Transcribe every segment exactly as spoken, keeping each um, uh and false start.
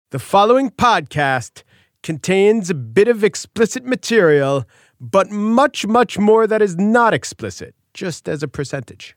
The following podcast contains a bit of explicit material, but much, much more that is not explicit, just as a percentage.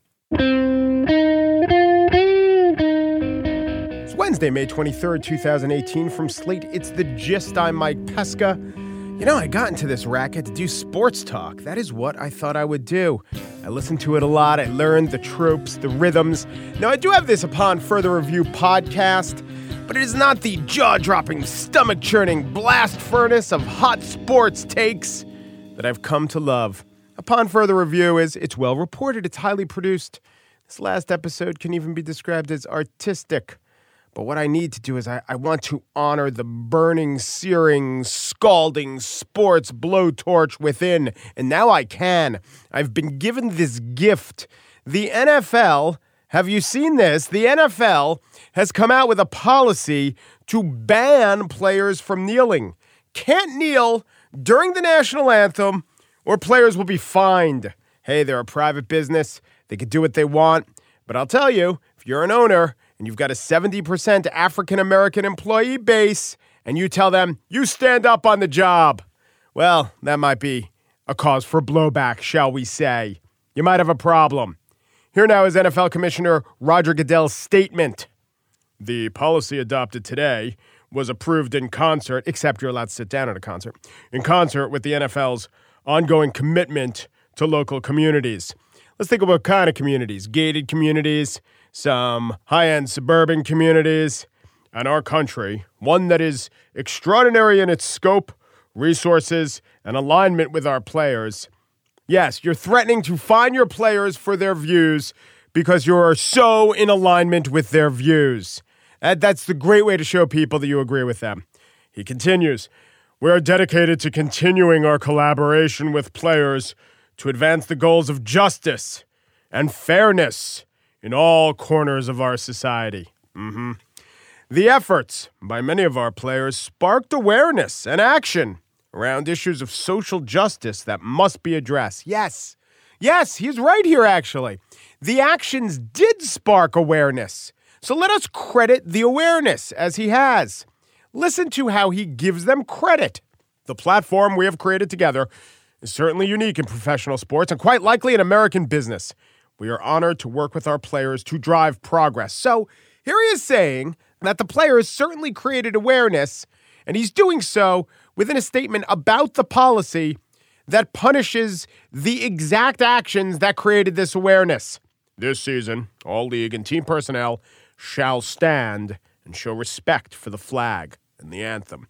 It's Wednesday, May twenty-third, twenty eighteen. From Slate, it's The Gist. I'm Mike Pesca. You know, I got into this racket to do sports talk. That is what I thought I would do. I listened to it a lot. I learned the tropes, the rhythms. Now, I do have this Upon Further Review podcast, but it is not the jaw-dropping, stomach-churning blast furnace of hot sports takes that I've come to love. Upon Further Review is, it's well reported, it's highly produced. This last episode can even be described as artistic. But what I need to do is I, I want to honor the burning, searing, scalding sports blowtorch within. And now I can. I've been given this gift. The N F L, have you seen this? The N F L has come out with a policy to ban players from kneeling. Can't kneel during the national anthem or players will be fined. Hey, they're a private business. They can do what they want. But I'll tell you, if you're an owner and you've got a seventy percent African-American employee base and you tell them, you stand up on the job, well, that might be a cause for blowback, shall we say. You might have a problem. Here now is N F L Commissioner Roger Goodell's statement. The policy adopted today was approved in concert, except you're allowed to sit down at a concert, in concert with the N F L's ongoing commitment to local communities. Let's think about what kind of communities. Gated communities, some high-end suburban communities, and our country, one that is extraordinary in its scope, resources, and alignment with our players. Yes, you're threatening to fine your players for their views because you are so in alignment with their views. And that's the great way to show people that you agree with them. He continues, we are dedicated to continuing our collaboration with players to advance the goals of justice and fairness in all corners of our society. Mm-hmm. The efforts by many of our players sparked awareness and action around issues of social justice that must be addressed. Yes, yes, he's right here, actually. The actions did spark awareness. So let us credit the awareness as he has. Listen to how he gives them credit. The platform we have created together is certainly unique in professional sports and quite likely in American business. We are honored to work with our players to drive progress. So here he is saying that the players certainly created awareness, and he's doing so within a statement about the policy that punishes the exact actions that created this awareness. This season, all league and team personnel shall stand and show respect for the flag and the anthem.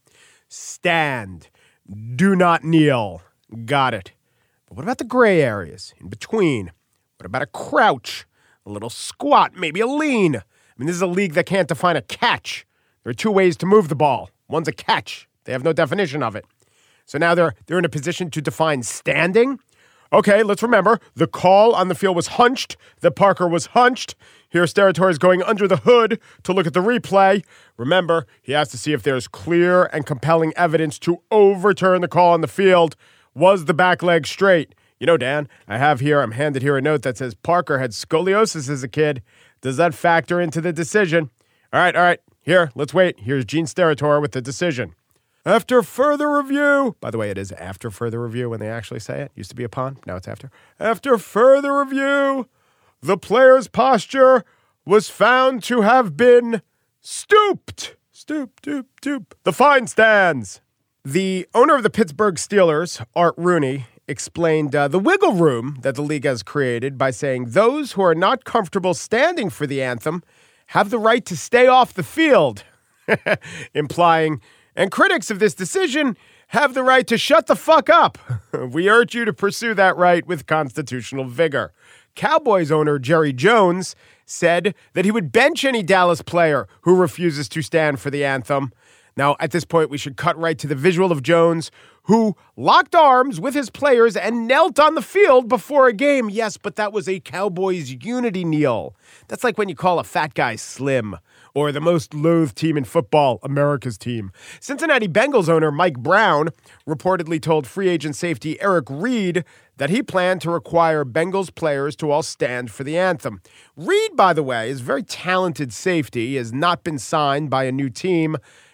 Stand. Do not kneel. Got it. But what about the gray areas in between? What about a crouch, a little squat, maybe a lean? I mean, this is a league that can't define a catch. There are two ways to move the ball. One's a catch. They have no definition of it. So now they're they're in a position to define standing. Okay, let's remember, the call on the field was hunched, that Parker was hunched. Here, Steratore is going under the hood to look at the replay. Remember, he has to see if there's clear and compelling evidence to overturn the call on the field. Was the back leg straight? You know, Dan, I have here, I'm handed here a note that says Parker had scoliosis as a kid. Does that factor into the decision? All right, all right, here, let's wait. Here's Gene Steratore with the decision. After further review, by the way, it is after further review when they actually say it. Used to be upon, now it's after. After further review, the player's posture was found to have been stooped. Stoop, stoop, stoop. The fine stands. The owner of the Pittsburgh Steelers, Art Rooney, explained uh, the wiggle room that the league has created by saying those who are not comfortable standing for the anthem have the right to stay off the field, implying, and critics of this decision have the right to shut the fuck up. We urge you to pursue that right with constitutional vigor. Cowboys owner Jerry Jones said that he would bench any Dallas player who refuses to stand for the anthem. Now, at this point, we should cut right to the visual of Jones, who locked arms with his players and knelt on the field before a game. Yes, but that was a Cowboys unity kneel. That's like when you call a fat guy slim, or the most loathed team in football, America's team. Cincinnati Bengals owner Mike Brown reportedly told free agent safety Eric Reid that he planned to require Bengals players to all stand for the anthem. Reid, by the way, is a very talented safety, has not been signed by a new team.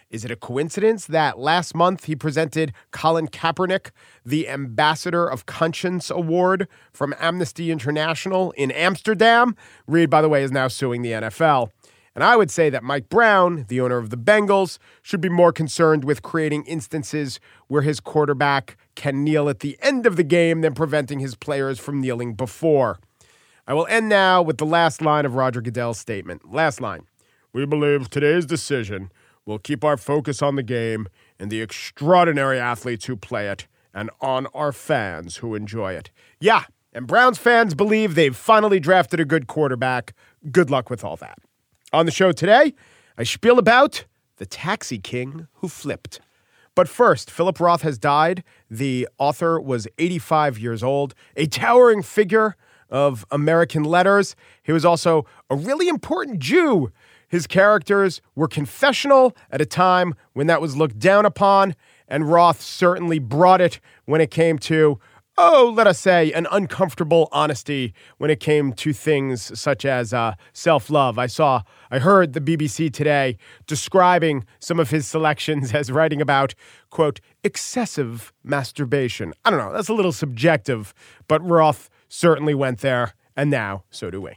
Is it a coincidence that last month he presented Colin Kaepernick the Ambassador of Conscience Award from Amnesty International in Amsterdam? Reed, by the way, is now suing the N F L. And I would say that Mike Brown, the owner of the Bengals, should be more concerned with creating instances where his quarterback can kneel at the end of the game than preventing his players from kneeling before. I will end now with the last line of Roger Goodell's statement. Last line. We believe today's decision will keep our focus on the game and the extraordinary athletes who play it and on our fans who enjoy it. Yeah, and Browns fans believe they've finally drafted a good quarterback. Good luck with all that. On the show today, I spiel about the taxi king who flipped. But first, Philip Roth has died. The author was eighty-five years old, a towering figure of American letters. He was also a really important Jew. His characters were confessional at a time when that was looked down upon, and Roth certainly brought it when it came to, oh, let us say, an uncomfortable honesty when it came to things such as uh, self-love. I saw, I heard the B B C today describing some of his selections as writing about, quote, excessive masturbation. I don't know, that's a little subjective, but Roth certainly went there, and now so do we.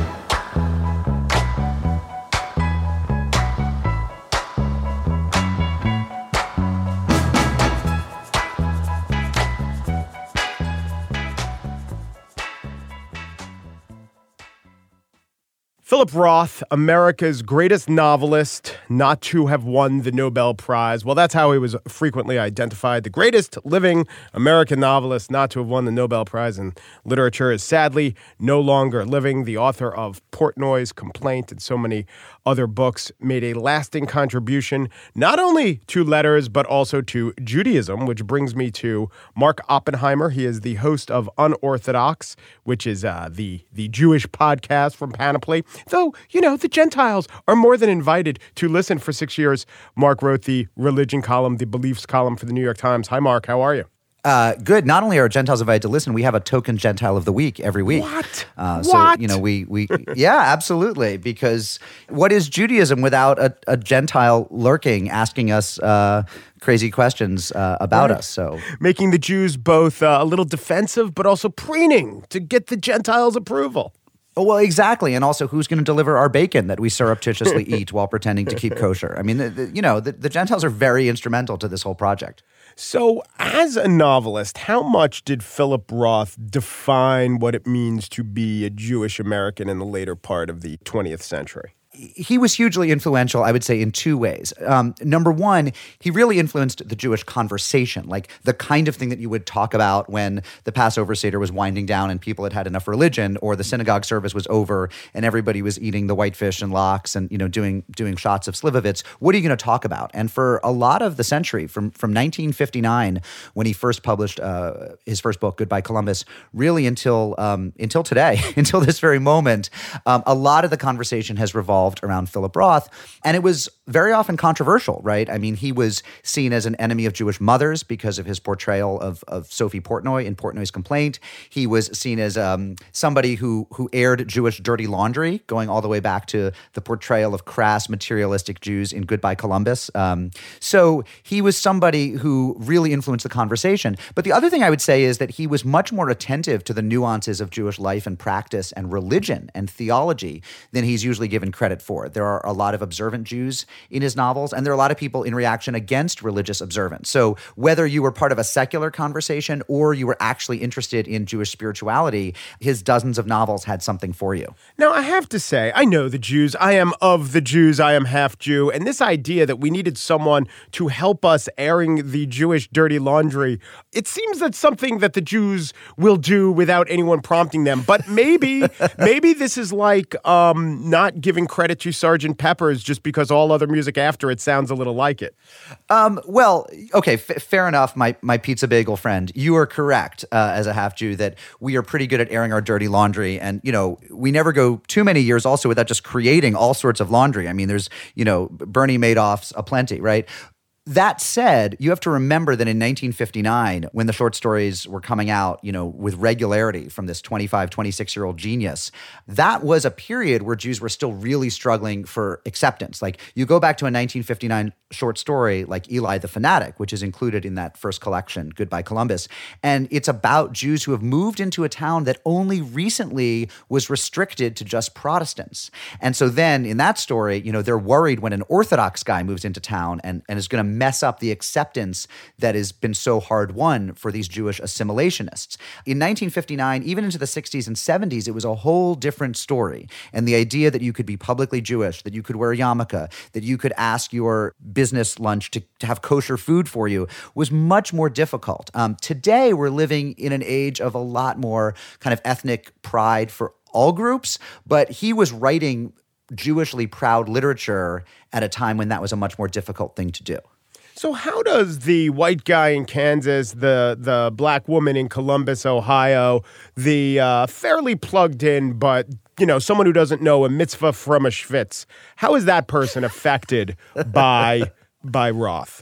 Philip Roth, America's greatest novelist not to have won the Nobel Prize. Well, that's how he was frequently identified. The greatest living American novelist not to have won the Nobel Prize in literature is sadly no longer living. The author of Portnoy's Complaint and so many other books made a lasting contribution not only to letters but also to Judaism, which brings me to Mark Oppenheimer. He is the host of Unorthodox, which is uh, the, the Jewish podcast from Panoply. Though, you know, the Gentiles are more than invited to listen. For six years, Mark wrote the religion column, the beliefs column for the New York Times. Hi, Mark. How are you? Uh, good. Not only are Gentiles invited to listen, we have a token Gentile of the week every week. What? Uh, what? So, you know, we, we yeah, absolutely. Because what is Judaism without a, a Gentile lurking, asking us uh, crazy questions uh, about right. us? So making the Jews both uh, a little defensive, but also preening to get the Gentiles' approval. Oh, well, exactly. And also, who's going to deliver our bacon that we surreptitiously eat while pretending to keep kosher? I mean, the, the, you know, the, the Gentiles are very instrumental to this whole project. So as a novelist, how much did Philip Roth define what it means to be a Jewish American in the later part of the twentieth century? He was hugely influential, I would say, in two ways. Um, number one, he really influenced the Jewish conversation, like the kind of thing that you would talk about when the Passover Seder was winding down and people had had enough religion, or the synagogue service was over and everybody was eating the whitefish and lox and, you know, doing doing shots of slivovitz. What are you going to talk about? And for a lot of the century, from, from nineteen fifty-nine, when he first published uh, his first book, Goodbye Columbus, really until um, until today, until this very moment, um, a lot of the conversation has revolved around Philip Roth, and it was very often controversial, right? I mean, he was seen as an enemy of Jewish mothers because of his portrayal of, of Sophie Portnoy in Portnoy's Complaint. He was seen as um, somebody who who aired Jewish dirty laundry, going all the way back to the portrayal of crass, materialistic Jews in Goodbye Columbus. Um, so he was somebody who really influenced the conversation. But the other thing I would say is that he was much more attentive to the nuances of Jewish life and practice and religion and theology than he's usually given credit for. There are a lot of observant Jews in his novels, and there are a lot of people in reaction against religious observance. So whether you were part of a secular conversation or you were actually interested in Jewish spirituality, his dozens of novels had something for you. Now, I have to say, I know the Jews. I am of the Jews. I am half Jew. And this idea that we needed someone to help us airing the Jewish dirty laundry, it seems that's something that the Jews will do without anyone prompting them. But maybe, maybe this is like um, not giving credit to Sergeant Pepper's just because all other music after it sounds a little like it. Um, well, okay, f- fair enough, my my pizza bagel friend. You are correct uh, as a half Jew that we are pretty good at airing our dirty laundry, and you know we never go too many years also without just creating all sorts of laundry. I mean, there's you know Bernie Madoff's aplenty, right? That said, you have to remember that in nineteen fifty-nine, when the short stories were coming out, you know, with regularity from this twenty-five, twenty-six-year-old genius, that was a period where Jews were still really struggling for acceptance. Like, you go back to a nineteen fifty-nine short story like Eli the Fanatic, which is included in that first collection, Goodbye Columbus, and it's about Jews who have moved into a town that only recently was restricted to just Protestants. And so then in that story, you know, they're worried when an Orthodox guy moves into town and, and is going to mess up the acceptance that has been so hard won for these Jewish assimilationists. In nineteen fifty-nine, even into the sixties and seventies, it was a whole different story. And the idea that you could be publicly Jewish, that you could wear a yarmulke, that you could ask your business lunch to, to have kosher food for you was much more difficult. Um, today, we're living in an age of a lot more kind of ethnic pride for all groups, but he was writing Jewishly proud literature at a time when that was a much more difficult thing to do. So how does the white guy in Kansas, the the black woman in Columbus, Ohio, the uh, fairly plugged in, but, you know, someone who doesn't know a mitzvah from a schvitz, how is that person affected by by Roth?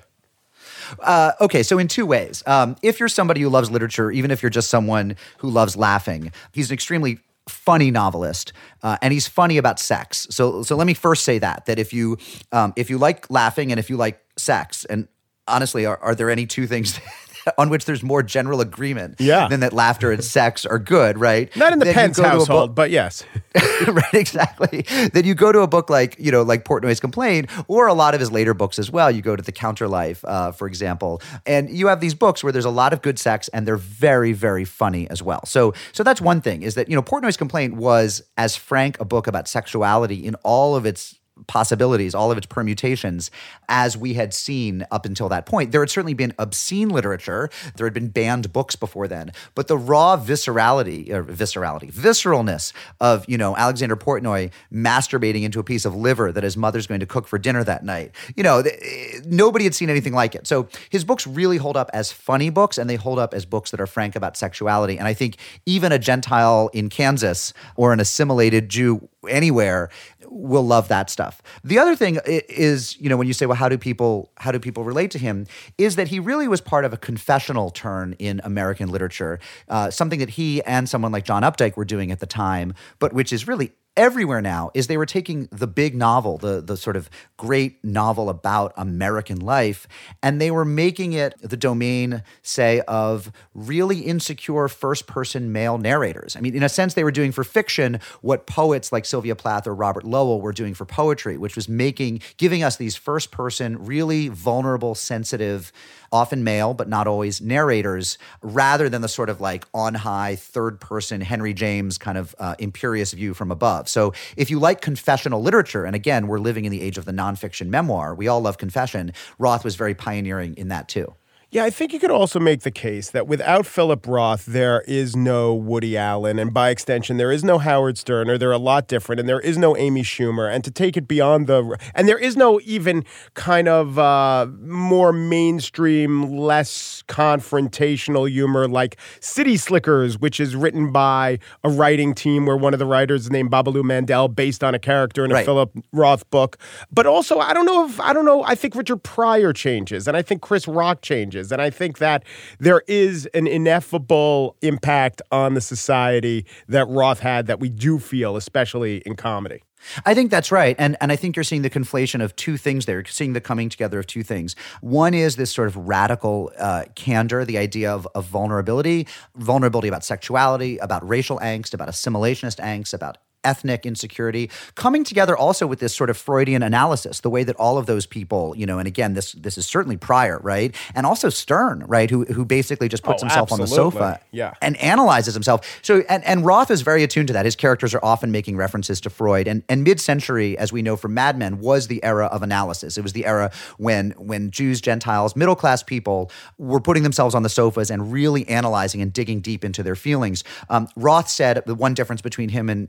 Uh, okay, so in two ways. Um, if you're somebody who loves literature, even if you're just someone who loves laughing, he's an extremely funny novelist, uh, and he's funny about sex. So, so let me first say that that if you um, if you like laughing and if you like sex, and honestly, are, are there any two things on which there's more general agreement yeah. than that laughter and sex are good, right? Not in the then Pence household, but yes. Right, exactly. Then you go to a book like, you know, like Portnoy's Complaint, or a lot of his later books as well. You go to The Counterlife, uh, for example, and you have these books where there's a lot of good sex and they're very, very funny as well. So, so that's one thing, is that, you know, Portnoy's Complaint was as frank a book about sexuality in all of its possibilities, all of its permutations, as we had seen up until that point. There had certainly been obscene literature. There had been banned books before then. But the raw viscerality, or viscerality, visceralness of, you know, Alexander Portnoy masturbating into a piece of liver that his mother's going to cook for dinner that night, you know, th- nobody had seen anything like it. So his books really hold up as funny books, and they hold up as books that are frank about sexuality. And I think even a Gentile in Kansas or an assimilated Jew anywhere will love that stuff. The other thing is, you know, when you say, well, how do people how do people relate to him, is that he really was part of a confessional turn in American literature, uh, something that he and someone like John Updike were doing at the time, but which is really everywhere now, is they were taking the big novel, the the sort of great novel about American life, and they were making it the domain, say, of really insecure first-person male narrators. I mean, in a sense, they were doing for fiction what poets like Sylvia Plath or Robert Lowell were doing for poetry, which was making, giving us these first-person, really vulnerable, sensitive, often male, but not always, narrators, rather than the sort of like on-high, third-person Henry James kind of uh, imperious view from above. So if you like confessional literature, and again, we're living in the age of the nonfiction memoir, we all love confession, Roth was very pioneering in that too. Yeah, I think you could also make the case that without Philip Roth, there is no Woody Allen, and by extension, there is no Howard Stern, or they're a lot different, and there is no Amy Schumer, and to take it beyond the, and there is no even kind of uh, more mainstream, less confrontational humor like City Slickers, which is written by a writing team where one of the writers is named Babalu Mandel, based on a character in a right. Philip Roth book. But also, I don't know if, I don't know, I think Richard Pryor changes, and I think Chris Rock changes. And I think that there is an ineffable impact on the society that Roth had that we do feel, especially in comedy. I think that's right. And and I think you're seeing the conflation of two things there. You're seeing the coming together of two things. One is this sort of radical uh, candor, the idea of, of vulnerability, vulnerability about sexuality, about racial angst, about assimilationist angst, about ethnic insecurity, coming together also with this sort of Freudian analysis, the way that all of those people, you know, and again, this this is certainly Pryor, right? And also Stern, right? Who who basically just puts oh, himself absolutely. on the sofa yeah. and analyzes himself. So, and, and Roth is very attuned to that. His characters are often making references to Freud. And, and mid-century, as we know from Mad Men, was the era of analysis. It was the era when, when Jews, Gentiles, middle-class people were putting themselves on the sofas and really analyzing and digging deep into their feelings. Um, Roth said the one difference between him and, and Updike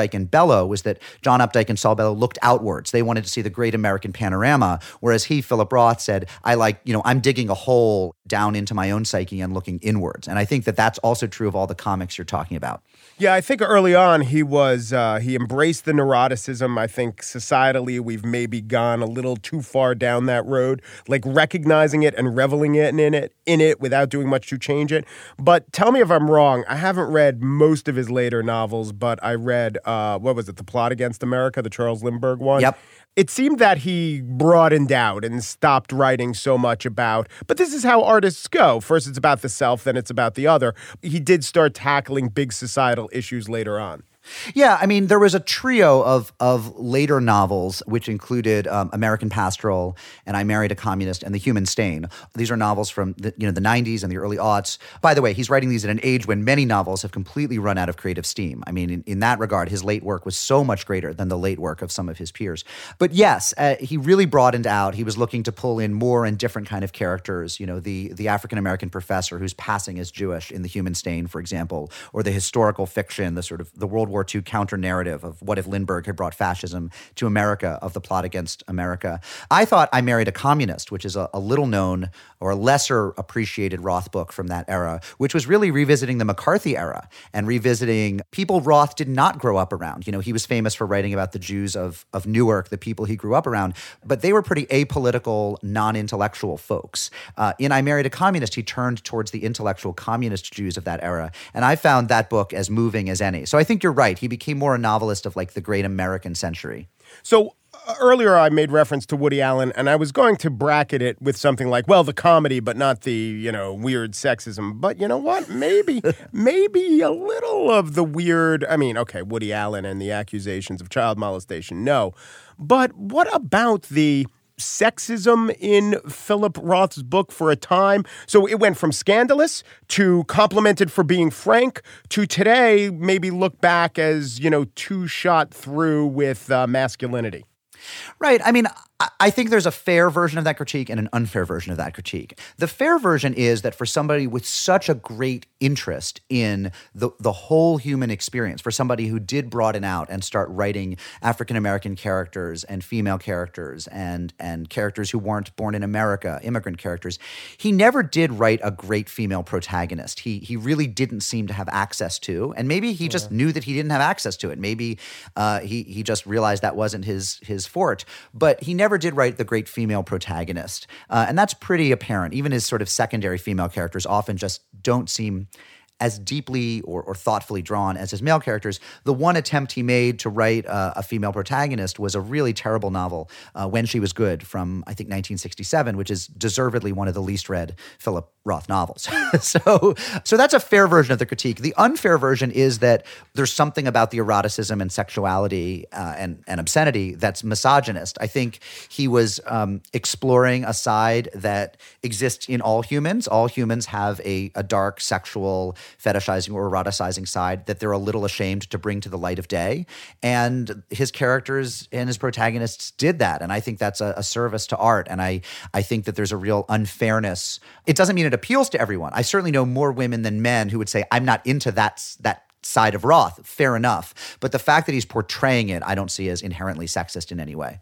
Updike and Bellow was that John Updike and Saul Bellow looked outwards. They wanted to see the great American panorama, whereas he, Philip Roth, said, I like, you know, I'm digging a hole down into my own psyche and looking inwards. And I think that that's also true of all the comics you're talking about. Yeah, I think early on he was, uh, he embraced the neuroticism. I think societally we've maybe gone a little too far down that road, like recognizing it and reveling in, in it in it without doing much to change it. But tell me if I'm wrong. I haven't read most of his later novels, but I read, uh, what was it, The Plot Against America, the Charles Lindbergh one? Yep. It seemed that he broadened out and stopped writing so much about, but this is how artists go. First it's about the self, then it's about the other. He did start tackling big societal issues later on. Yeah, I mean, there was a trio of of later novels, which included um, American Pastoral and I Married a Communist and The Human Stain. These are novels from the, you know, the nineties and the early aughts. By the way, he's writing these at an age when many novels have completely run out of creative steam. I mean, in, in that regard, his late work was so much greater than the late work of some of his peers. But yes, uh, he really broadened out. He was looking to pull in more and different kind of characters. You know, the, the African-American professor who's passing as Jewish in The Human Stain, for example, or the historical fiction, the sort of the World War Two counter-narrative of what if Lindbergh had brought fascism to America, of The Plot Against America. I thought I Married a Communist, which is a, a little-known or a lesser-appreciated Roth book from that era, which was really revisiting the McCarthy era and revisiting people Roth did not grow up around. You know, he was famous for writing about the Jews of, of Newark, the people he grew up around, but they were pretty apolitical, non-intellectual folks. Uh, in I Married a Communist, he turned towards the intellectual communist Jews of that era, and I found that book as moving as any. So I think you're right. He became more a novelist of like the great American century. So uh, earlier I made reference to Woody Allen, and I was going to bracket it with something like, well, the comedy, but not the, you know, weird sexism. But you know what? Maybe, maybe a little of the weird. I mean, okay, Woody Allen and the accusations of child molestation, no. But what about the sexism in Philip Roth's book for a time? So it went from scandalous to complimented for being frank to today maybe look back as, you know, too shot through with uh, masculinity. Right. I mean, I think there's a fair version of that critique and an unfair version of that critique. The fair version is that for somebody with such a great interest in the, the whole human experience, for somebody who did broaden out and start writing African-American characters and female characters and, and characters who weren't born in America, immigrant characters, he never did write a great female protagonist. He, he really didn't seem to have access to, and maybe he yeah. just knew that he didn't have access to it. Maybe uh, he, he just realized that wasn't his, his fort, but he never never did write the great female protagonist. Uh, and that's pretty apparent. Even his sort of secondary female characters often just don't seem as deeply or, or thoughtfully drawn as his male characters. The one attempt he made to write uh, a female protagonist was a really terrible novel, uh, When She Was Good, from, I think, nineteen sixty-seven, which is deservedly one of the least read Philip Roth novels. so, so that's a fair version of the critique. The unfair version is that there's something about the eroticism and sexuality uh, and, and obscenity that's misogynist. I think he was um, exploring a side that exists in all humans. All humans have a, a dark sexual fetishizing or eroticizing side that they're a little ashamed to bring to the light of day. And his characters and his protagonists did that. And I think that's a, a service to art. And I, I think that there's a real unfairness. It doesn't mean it appeals to everyone. I certainly know more women than men who would say, I'm not into that, that side of Roth. Fair enough. But the fact that he's portraying it, I don't see as inherently sexist in any way.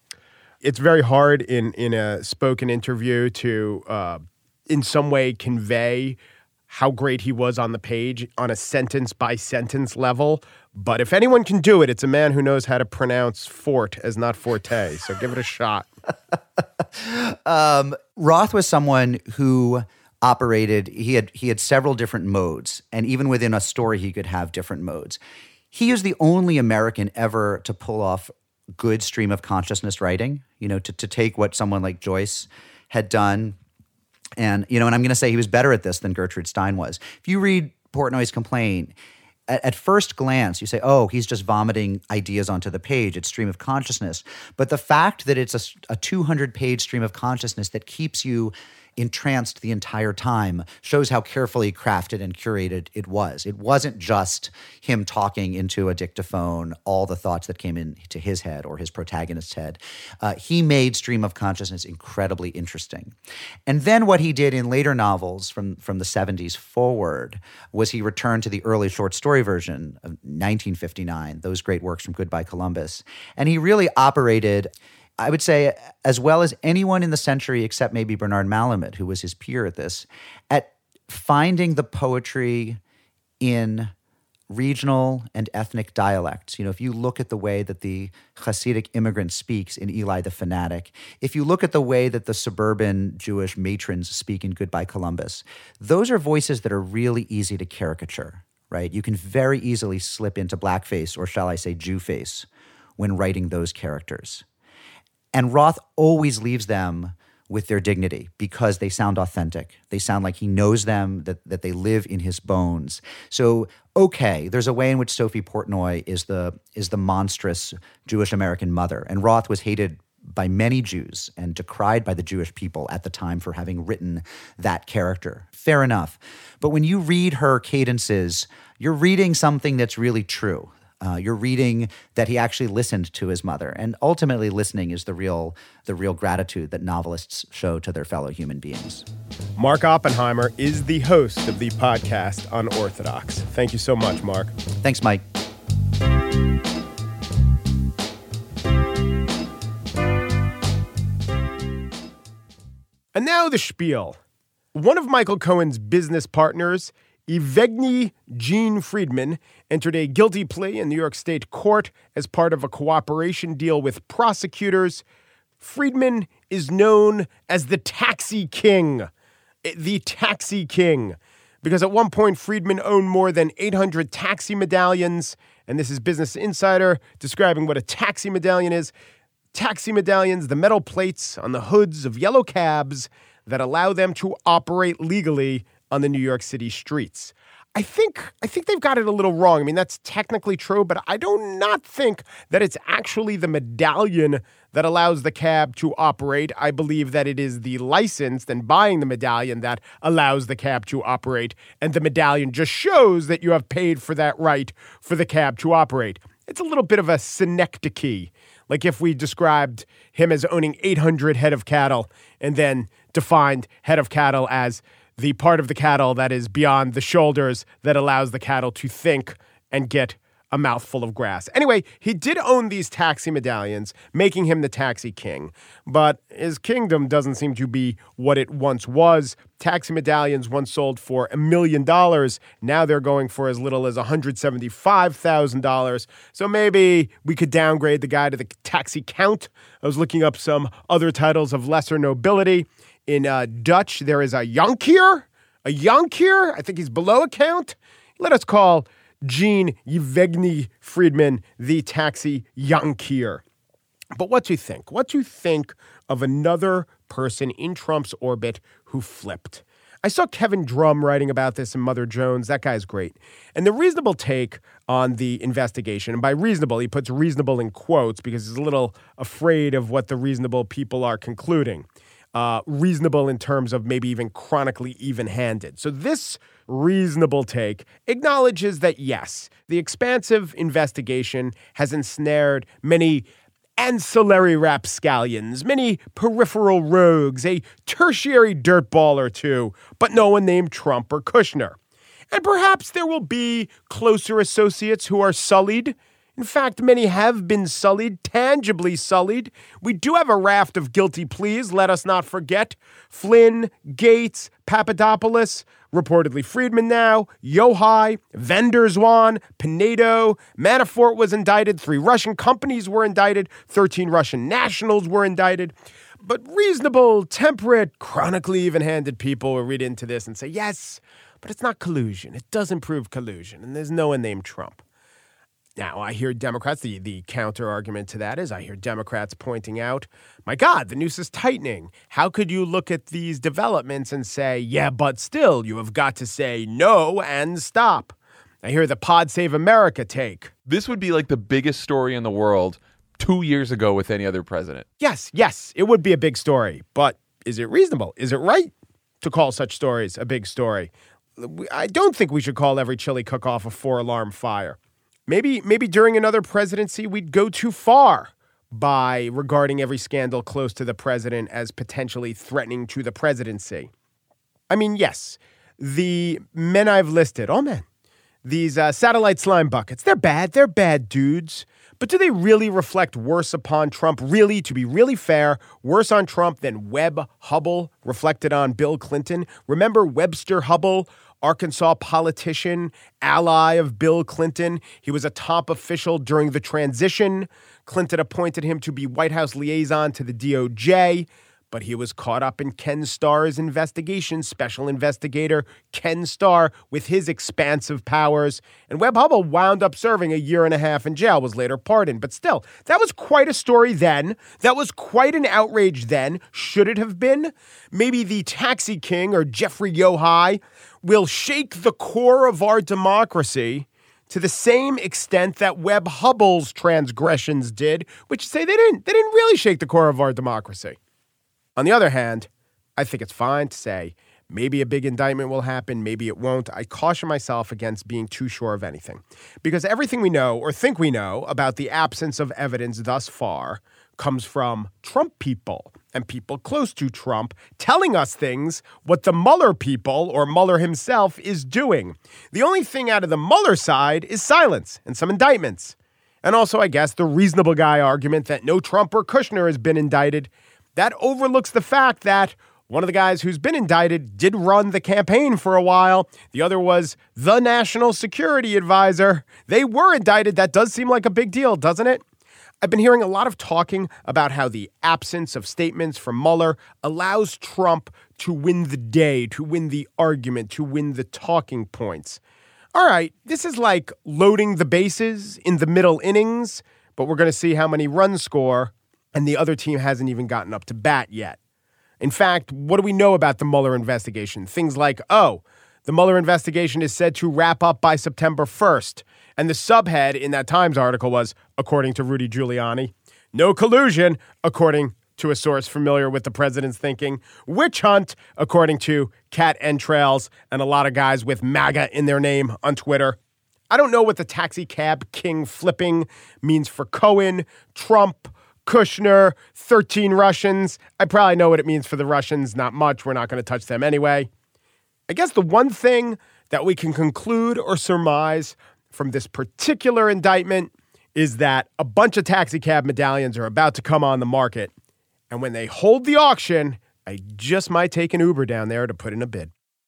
It's very hard in, in a spoken interview to, uh, in some way, convey how great he was on the page on a sentence-by-sentence level. But if anyone can do it, it's a man who knows how to pronounce fort as not forte. So give it a shot. um, Roth was someone who operated, he had he had several different modes. And even within a story, he could have different modes. He is the only American ever to pull off good stream of consciousness writing, you know, to, to take what someone like Joyce had done. And, you know, and I'm going to say he was better at this than Gertrude Stein was. If you read Portnoy's complaint, at, at first glance, you say, oh, he's just vomiting ideas onto the page. It's stream of consciousness. But the fact that it's a, a two hundred page stream of consciousness that keeps you entranced the entire time shows how carefully crafted and curated it was. It wasn't just him talking into a dictaphone, all the thoughts that came into his head or his protagonist's head. Uh, he made stream of consciousness incredibly interesting. And then what he did in later novels from, from the seventies forward was he returned to the early short story version of nineteen fifty-nine, those great works from Goodbye Columbus. And he really operated, I would say, as well as anyone in the century except maybe Bernard Malamud, who was his peer at this, at finding the poetry in regional and ethnic dialects. You know, if you look at the way that the Hasidic immigrant speaks in Eli the Fanatic, if you look at the way that the suburban Jewish matrons speak in Goodbye Columbus, those are voices that are really easy to caricature, right? You can very easily slip into blackface, or shall I say Jewface, when writing those characters. And Roth always leaves them with their dignity because they sound authentic. They sound like he knows them, that, that they live in his bones. So, okay, there's a way in which Sophie Portnoy is the is the monstrous Jewish-American mother. And Roth was hated by many Jews and decried by the Jewish people at the time for having written that character. Fair enough. But when you read her cadences, you're reading something that's really true. Uh, you're reading that he actually listened to his mother, and ultimately, listening is the real, the real gratitude that novelists show to their fellow human beings. Mark Oppenheimer is the host of the podcast Unorthodox. Thank you so much, Mark. Thanks, Mike. And now the spiel. One of Michael Cohen's business partners, Evgeny Gene Friedman, entered a guilty plea in New York State court as part of a cooperation deal with prosecutors. Friedman is known as the Taxi King. The Taxi King. Because at one point, Friedman owned more than eight hundred taxi medallions. And this is Business Insider describing what a taxi medallion is. Taxi medallions, the metal plates on the hoods of yellow cabs that allow them to operate legally on the New York City streets. I think I think they've got it a little wrong. I mean, that's technically true, but I do not think that it's actually the medallion that allows the cab to operate. I believe that it is the license and buying the medallion that allows the cab to operate, and the medallion just shows that you have paid for that right for the cab to operate. It's a little bit of a synecdoche, like if we described him as owning eight hundred head of cattle and then defined head of cattle as the part of the cattle that is beyond the shoulders that allows the cattle to think and get a mouthful of grass. Anyway, he did own these taxi medallions, making him the Taxi King. But his kingdom doesn't seem to be what it once was. Taxi medallions once sold for a million dollars. Now they're going for as little as one hundred seventy-five thousand dollars. So maybe we could downgrade the guy to the Taxi Count. I was looking up some other titles of lesser nobility. In uh, Dutch, there is a Jonkheer. A Jonkheer. I think he's below a count. Let us call Gene Evgeny Friedman the Taxi Jonkheer. But what do you think? What do you think of another person in Trump's orbit who flipped? I saw Kevin Drum writing about this in Mother Jones. That guy's great. And the reasonable take on the investigation, and by reasonable, he puts reasonable in quotes because he's a little afraid of what the reasonable people are concluding. Uh, reasonable in terms of maybe even chronically even-handed. So this reasonable take acknowledges that, yes, the expansive investigation has ensnared many ancillary rapscallions, many peripheral rogues, a tertiary dirtball or two, but no one named Trump or Kushner. And perhaps there will be closer associates who are sullied. In fact, many have been sullied, tangibly sullied. We do have a raft of guilty pleas, let us not forget. Flynn, Gates, Papadopoulos, reportedly Friedman now, Yohai, van der Zwaan, Pinedo, Manafort was indicted, three Russian companies were indicted, thirteen Russian nationals were indicted. But reasonable, temperate, chronically even-handed people will read into this and say, yes, but it's not collusion. It doesn't prove collusion, and there's no one named Trump. Now, I hear Democrats, the, the counter argument to that is I hear Democrats pointing out, my God, the noose is tightening. How could you look at these developments and say, yeah, but still, you have got to say no and stop? I hear the Pod Save America take. This would be like the biggest story in the world two years ago with any other president. Yes, yes, it would be a big story. But is it reasonable? Is it right? to call such stories a big story. I don't think we should call every chili cook-off a four-alarm fire. Maybe, maybe during another presidency, we'd go too far by regarding every scandal close to the president as potentially threatening to the presidency. I mean, yes, the men I've listed, all men, these uh, satellite slime buckets, they're bad. They're bad dudes. But do they really reflect worse upon Trump? Really, to be really fair, worse on Trump than Webb Hubbell reflected on Bill Clinton? Remember Webster Hubbell, Arkansas politician, ally of Bill Clinton? He was a top official during the transition. Clinton appointed him to be White House liaison to the D O J. But he was caught up in Ken Starr's investigation, special investigator Ken Starr, with his expansive powers. And Webb Hubbell wound up serving a year and a half in jail, was later pardoned. But still, that was quite a story then. That was quite an outrage then. Should it have been? Maybe the Taxi King or Jeffrey Yohai will shake the core of our democracy to the same extent that Webb Hubbell's transgressions did, which say they didn't. They didn't really shake the core of our democracy. On the other hand, I think it's fine to say maybe a big indictment will happen, maybe it won't. I caution myself against being too sure of anything, because everything we know or think we know about the absence of evidence thus far comes from Trump people and people close to Trump telling us things what the Mueller people or Mueller himself is doing. The only thing out of the Mueller side is silence and some indictments. And also, I guess, the reasonable guy argument that no Trump or Kushner has been indicted. That overlooks the fact that one of the guys who's been indicted did run the campaign for a while. The other was the national security advisor. They were indicted. That does seem like a big deal, doesn't it? I've been hearing a lot of talking about how the absence of statements from Mueller allows Trump to win the day, to win the argument, to win the talking points. All right, this is like loading the bases in the middle innings, but we're going to see how many runs score. And the other team hasn't even gotten up to bat yet. In fact, what do we know about the Mueller investigation? Things like, oh, the Mueller investigation is said to wrap up by September first. And the subhead in that Times article was, according to Rudy Giuliani, no collusion, according to a source familiar with the president's thinking. Witch hunt, according to Cat Entrails and a lot of guys with MAGA in their name on Twitter. I don't know what the taxi cab king flipping means for Cohen, Trump, Kushner, thirteen Russians. I probably know what it means for the Russians. Not much. We're not going to touch them anyway. I guess the one thing that we can conclude or surmise from this particular indictment is that a bunch of taxi cab medallions are about to come on the market. And when they hold the auction, I just might take an Uber down there to put in a bid.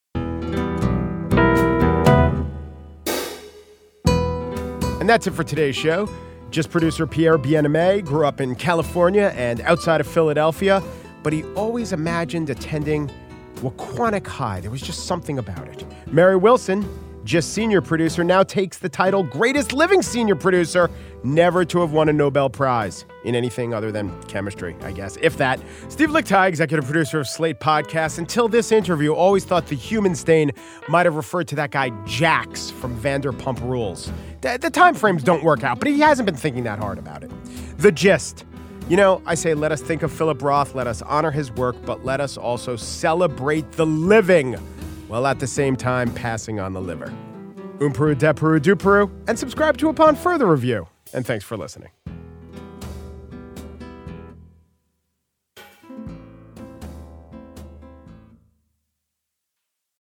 And that's it for today's show. Just producer Pierre Bien-Aimé grew up in California and outside of Philadelphia, but he always imagined attending Waquanic High. There was just something about it. Mary Wilson, just senior producer, now takes the title Greatest Living Senior Producer, never to have won a Nobel Prize in anything other than chemistry, I guess, if that. Steve Lickteig, executive producer of Slate Podcasts, until this interview, always thought the human stain might have referred to that guy Jax from Vanderpump Rules. The, the time frames don't work out, but he hasn't been thinking that hard about it. The gist. You know, I say let us think of Philip Roth, let us honor his work, but let us also celebrate the living, while at the same time passing on the liver. Um Peru, de Peru, du Peru, and subscribe to Upon Further Review. And thanks for listening.